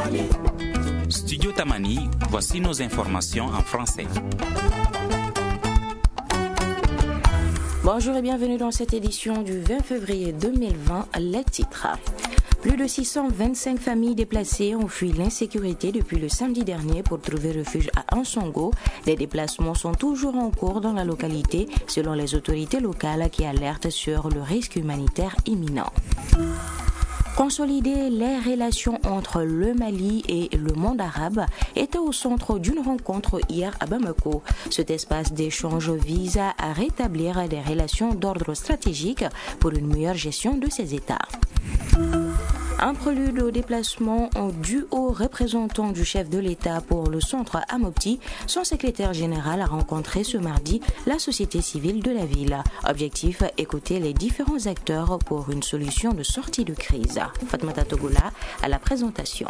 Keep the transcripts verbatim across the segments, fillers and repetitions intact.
Studio Tamani, voici nos informations en français. Bonjour et bienvenue dans cette édition du vingt février deux mille vingt. Les titres. Plus de six cent vingt-cinq familles déplacées ont fui l'insécurité depuis le samedi dernier pour trouver refuge à Ansongo. Des déplacements sont toujours en cours dans la localité selon les autorités locales qui alertent sur le risque humanitaire imminent. Consolider les relations entre le Mali et le monde arabe était au centre d'une rencontre hier à Bamako. Cet espace d'échange vise à rétablir des relations d'ordre stratégique pour une meilleure gestion de ces États. Un prélude au déplacement du haut représentant du chef de l'État pour le centre à Mopti, son secrétaire général a rencontré ce mardi la société civile de la ville. Objectif, écouter les différents acteurs pour une solution de sortie de crise. Fatmata Togola à la présentation.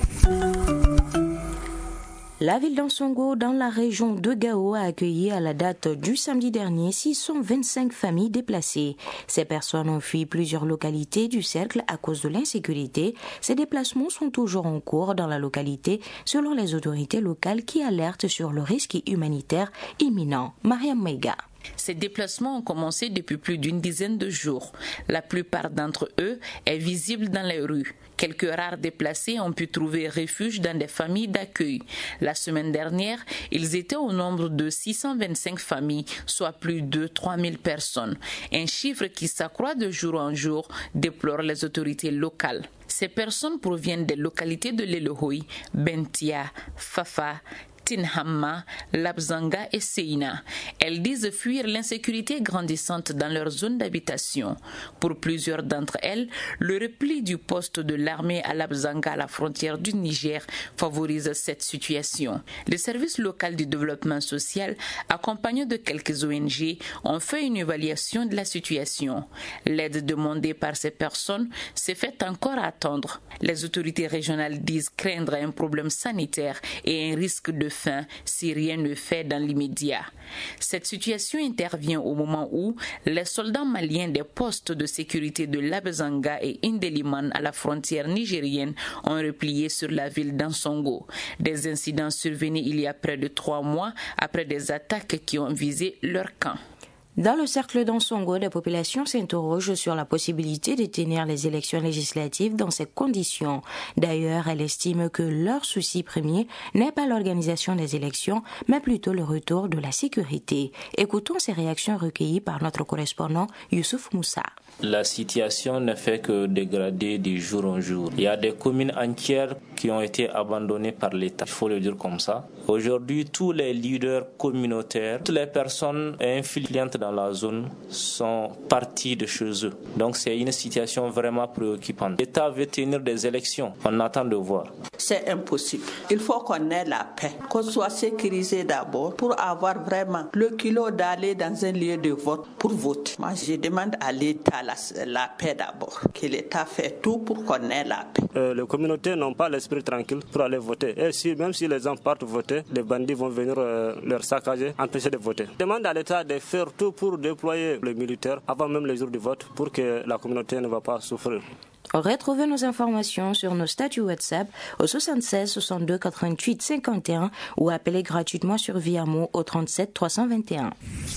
La ville d'Ansongo, dans la région de Gao, a accueilli à la date du samedi dernier six cent vingt-cinq familles déplacées. Ces personnes ont fui plusieurs localités du cercle à cause de l'insécurité. Ces déplacements sont toujours en cours dans la localité, selon les autorités locales qui alertent sur le risque humanitaire imminent. Mariam Meiga. Ces déplacements ont commencé depuis plus d'une dizaine de jours. La plupart d'entre eux est visible dans les rues. Quelques rares déplacés ont pu trouver refuge dans des familles d'accueil. La semaine dernière, ils étaient au nombre de six cent vingt-cinq familles, soit plus de trois mille personnes. Un chiffre qui s'accroît de jour en jour, déplorent les autorités locales. Ces personnes proviennent des localités de l'Elohoy, Bentia, Fafa, Tinhamma, Labzanga et Seina. Elles disent fuir l'insécurité grandissante dans leur zone d'habitation. Pour plusieurs d'entre elles, le repli du poste de l'armée à Labzanga à la frontière du Niger favorise cette situation. Le service local du développement social, accompagné de quelques O N G, ont fait une évaluation de la situation. L'aide demandée par ces personnes s'est fait encore attendre. Les autorités régionales disent craindre un problème sanitaire et un risque de faim si rien ne fait dans l'immédiat. Cette situation intervient au moment où les soldats maliens des postes de sécurité de Labzanga et Indeliman à la frontière nigérienne ont replié sur la ville d'Ansongo. Des incidents survenus il y a près de trois mois après des attaques qui ont visé leur camp. Dans le cercle d'Ansongo, des populations s'interrogent sur la possibilité de tenir les élections législatives dans ces conditions. D'ailleurs, elles estiment que leur souci premier n'est pas l'organisation des élections, mais plutôt le retour de la sécurité. Écoutons ces réactions recueillies par notre correspondant Youssouf Moussa. La situation ne fait que dégrader de jour en jour. Il y a des communes entières qui ont été abandonnées par l'État, il faut le dire comme ça. Aujourd'hui, tous les leaders communautaires, toutes les personnes influentes dans la zone sont partis de chez eux. Donc c'est une situation vraiment préoccupante. L'État veut tenir des élections, on attend de voir. C'est impossible. Il faut qu'on ait la paix, qu'on soit sécurisé d'abord pour avoir vraiment le kilo d'aller dans un lieu de vote pour voter. Moi je demande à l'État la, la paix d'abord, que l'État fait tout pour qu'on ait la paix. Euh, les communautés n'ont pas l'esprit tranquille pour aller voter. Et si, même si les gens partent voter, les bandits vont venir euh, leur saccager, empêcher de voter. Je demande à l'État de faire tout pour déployer les militaires avant même les jours du vote pour que la communauté ne va pas souffrir. Retrouvez nos informations sur nos statuts WhatsApp au soixante-seize soixante-deux quatre-vingt-huit cinquante et un ou appelez gratuitement sur Viamo au trente-sept trois cent vingt et un.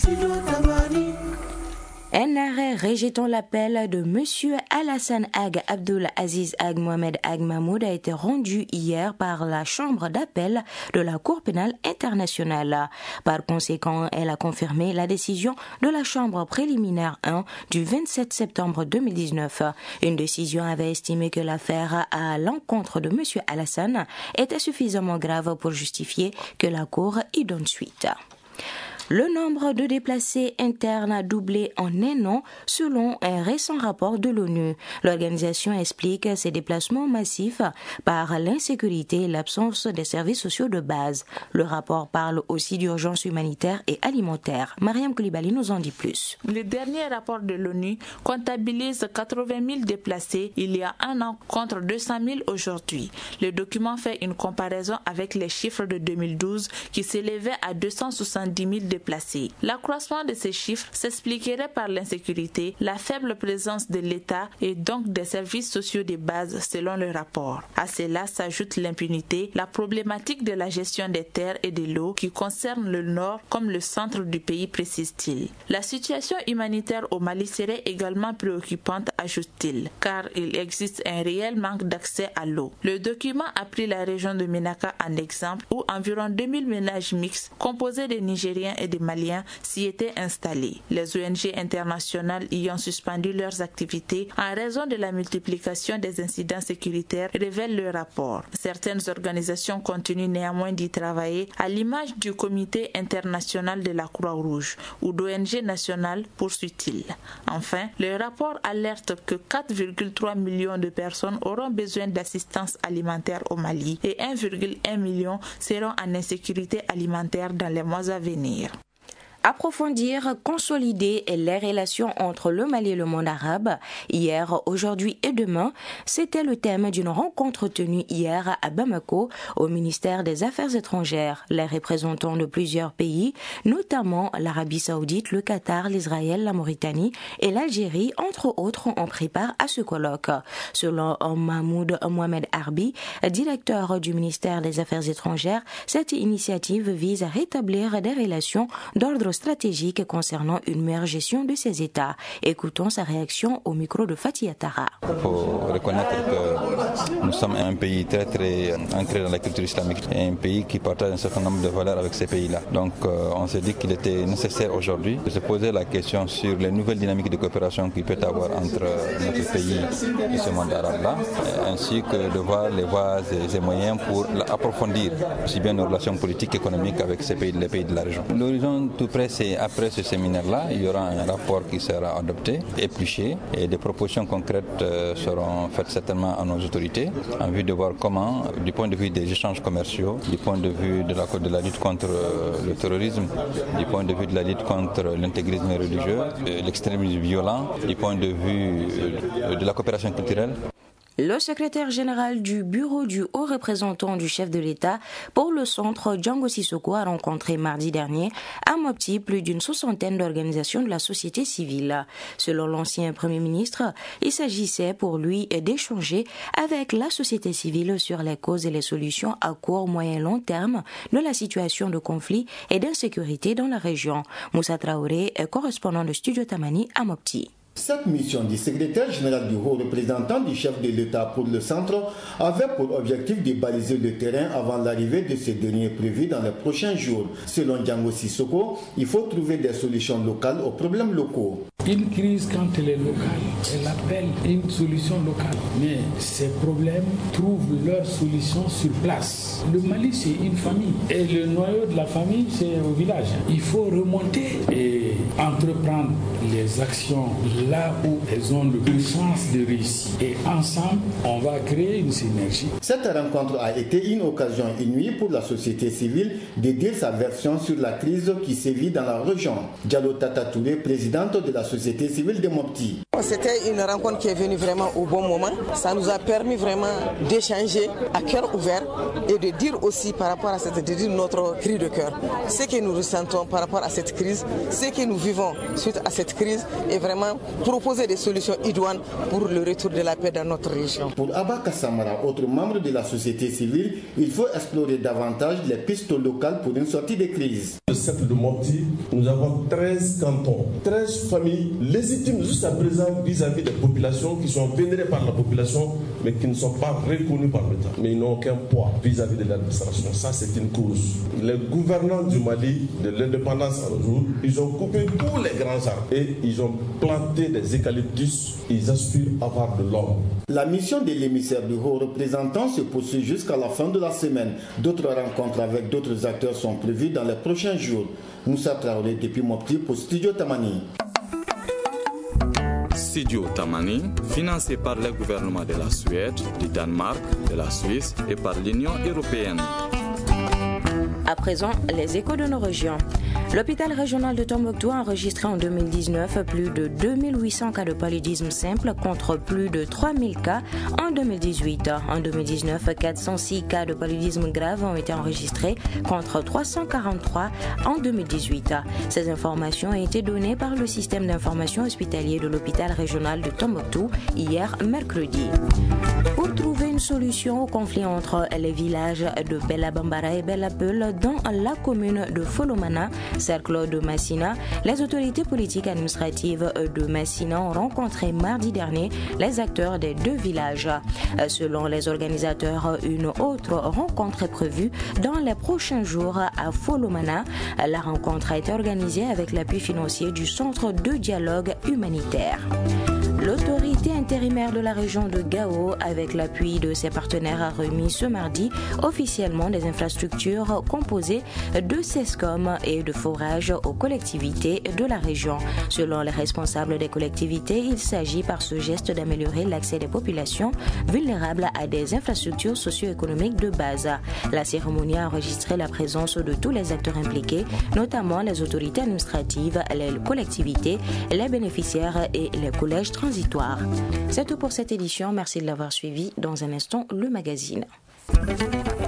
Un arrêt rejetant l'appel de M. Alassane Ag Abdul Aziz Ag Mohamed Ag Mahmoud a été rendu hier par la Chambre d'appel de la Cour pénale internationale. Par conséquent, elle a confirmé la décision de la Chambre préliminaire un du vingt-sept septembre deux mille dix-neuf. Une décision avait estimé que l'affaire à l'encontre de M. Alassane était suffisamment grave pour justifier que la Cour y donne suite. Le nombre de déplacés internes a doublé en un an selon un récent rapport de l'ONU. L'organisation explique ces déplacements massifs par l'insécurité et l'absence des services sociaux de base. Le rapport parle aussi d'urgence humanitaire et alimentaire. Mariam Koulibaly nous en dit plus. Le dernier rapport de l'ONU comptabilise quatre-vingt mille déplacés il y a un an contre deux cent mille aujourd'hui. Le document fait une comparaison avec les chiffres de deux mille douze qui s'élevaient à deux cent soixante-dix mille déplacés. L'accroissement de ces chiffres s'expliquerait par l'insécurité, la faible présence de l'État et donc des services sociaux de base selon le rapport. À cela s'ajoute l'impunité, la problématique de la gestion des terres et de l'eau qui concerne le nord comme le centre du pays, précise-t-il. La situation humanitaire au Mali serait également préoccupante, ajoute-t-il, car il existe un réel manque d'accès à l'eau. Le document a pris la région de Ménaka en exemple où environ deux mille ménages mixtes composés de Nigériens et de Maliens s'y étaient installés. Les O N G internationales y ont suspendu leurs activités en raison de la multiplication des incidents sécuritaires, révèle le rapport. Certaines organisations continuent néanmoins d'y travailler, à l'image du Comité international de la Croix-Rouge ou d'O N G nationales, poursuit-il. Enfin, le rapport alerte que quatre virgule trois millions de personnes auront besoin d'assistance alimentaire au Mali et un virgule un million seront en insécurité alimentaire dans les mois à venir. Approfondir, consolider les relations entre le Mali et le monde arabe, hier, aujourd'hui et demain, c'était le thème d'une rencontre tenue hier à Bamako au ministère des Affaires étrangères. Les représentants de plusieurs pays, notamment l'Arabie saoudite, le Qatar, l'Israël, la Mauritanie et l'Algérie, entre autres, ont pris part à ce colloque. Selon Mahmoud Mohamed Arbi, directeur du ministère des Affaires étrangères, cette initiative vise à rétablir des relations d'ordre stratégique concernant une meilleure gestion de ces États. Écoutons sa réaction au micro de Fatih Atara. Il faut reconnaître que nous sommes un pays très très ancré dans la culture islamique et un pays qui partage un certain nombre de valeurs avec ces pays-là. Donc euh, on s'est dit qu'il était nécessaire aujourd'hui de se poser la question sur les nouvelles dynamiques de coopération qu'il peut y avoir entre notre pays et ce monde arabe-là, ainsi que de voir les voies et les moyens pour approfondir aussi bien nos relations politiques et économiques avec ces pays, les pays de la région. L'horizon tout près, c'est après ce séminaire-là, il y aura un rapport qui sera adopté, épluché, et des propositions concrètes euh, seront faites certainement à nos autorités en vue de voir comment, du point de vue des échanges commerciaux, du point de vue de la, de la lutte contre euh, le terrorisme, du point de vue de la lutte contre l'intégrisme religieux, euh, l'extrémisme violent, du point de vue euh, de la coopération culturelle. Le secrétaire général du bureau du haut représentant du chef de l'État pour le centre, Django Sissoko, a rencontré mardi dernier à Mopti plus d'une soixantaine d'organisations de la société civile. Selon l'ancien Premier ministre, il s'agissait pour lui d'échanger avec la société civile sur les causes et les solutions à court, moyen et long terme de la situation de conflit et d'insécurité dans la région. Moussa Traoré est correspondant de Studio Tamani à Mopti. Cette mission du secrétaire général du haut représentant du chef de l'État pour le centre avait pour objectif de baliser le terrain avant l'arrivée de ce dernier prévu dans les prochains jours. Selon Django Sissoko, il faut trouver des solutions locales aux problèmes locaux. Une crise, quand elle est locale, elle appelle une solution locale. Mais ces problèmes trouvent leur solution sur place. Le Mali, c'est une famille. Et le noyau de la famille, c'est au village. Il faut remonter et entreprendre les actions là où elles ont le plus de chances de réussir. Et ensemble, on va créer une synergie. Cette rencontre a été une occasion inouïe pour la société civile de dire sa version sur la crise qui sévit dans la région. Diallo Tata Touré, présidente de la société civile de Mopti. C'était une rencontre qui est venue vraiment au bon moment. Ça nous a permis vraiment d'échanger à cœur ouvert et de dire aussi par rapport à cette, de dire notre cri de cœur. Ce que nous ressentons par rapport à cette crise, ce que nous vivons suite à cette crise est vraiment proposer des solutions idoines pour le retour de la paix dans notre région. Pour Abba Kassamara, autre membre de la société civile, il faut explorer davantage les pistes locales pour une sortie de crise. Le cercle de Mopti, nous avons treize cantons, treize familles légitimes jusqu'à présent vis-à-vis des populations qui sont vénérées par la population mais qui ne sont pas reconnues par l'État. Mais ils n'ont aucun poids vis-à-vis de l'administration. Ça, c'est une cause. Les gouvernants du Mali, de l'indépendance à jour, ils ont coupé tous les grands arbres et ils ont planté des eucalyptus. Ils aspirent à avoir de l'ombre. La mission de l'émissaire du haut représentant se poursuit jusqu'à la fin de la semaine. D'autres rencontres avec d'autres acteurs sont prévues dans les prochains jours. Moussa Traoré depuis Mopti pour Studio Tamani. Studio Tamani, financé par le gouvernement de la Suède, du Danemark, de la Suisse et par l'Union européenne. À présent, les échos de nos régions. L'hôpital régional de Tombouctou a enregistré en deux mille dix-neuf plus de deux mille huit cents cas de paludisme simple contre plus de trois mille cas en deux mille dix-huit. En deux mille dix-neuf, quatre cent six cas de paludisme grave ont été enregistrés contre trois cent quarante-trois en deux mille dix-huit. Ces informations ont été données par le système d'information hospitalier de l'hôpital régional de Tombouctou hier mercredi. Pour trouver une solution au conflit entre les villages de Bella Bambara et Bella Peul dans la commune de Folomana, cercle de Massina, les autorités politiques administratives de Massina ont rencontré mardi dernier les acteurs des deux villages. Selon les organisateurs, une autre rencontre est prévue dans les prochains jours à Folomana. La rencontre a été organisée avec l'appui financier du Centre de dialogue humanitaire. L'autorité intérimaire de la région de Gao, avec l'appui de ses partenaires, a remis ce mardi officiellement des infrastructures composées de SESCOM et de forage aux collectivités de la région. Selon les responsables des collectivités, il s'agit par ce geste d'améliorer l'accès des populations vulnérables à des infrastructures socio-économiques de base. La cérémonie a enregistré la présence de tous les acteurs impliqués, notamment les autorités administratives, les collectivités, les bénéficiaires et les collèges transitoires. C'est tout pour cette édition. Merci de l'avoir suivi. Dans un instant, le magazine.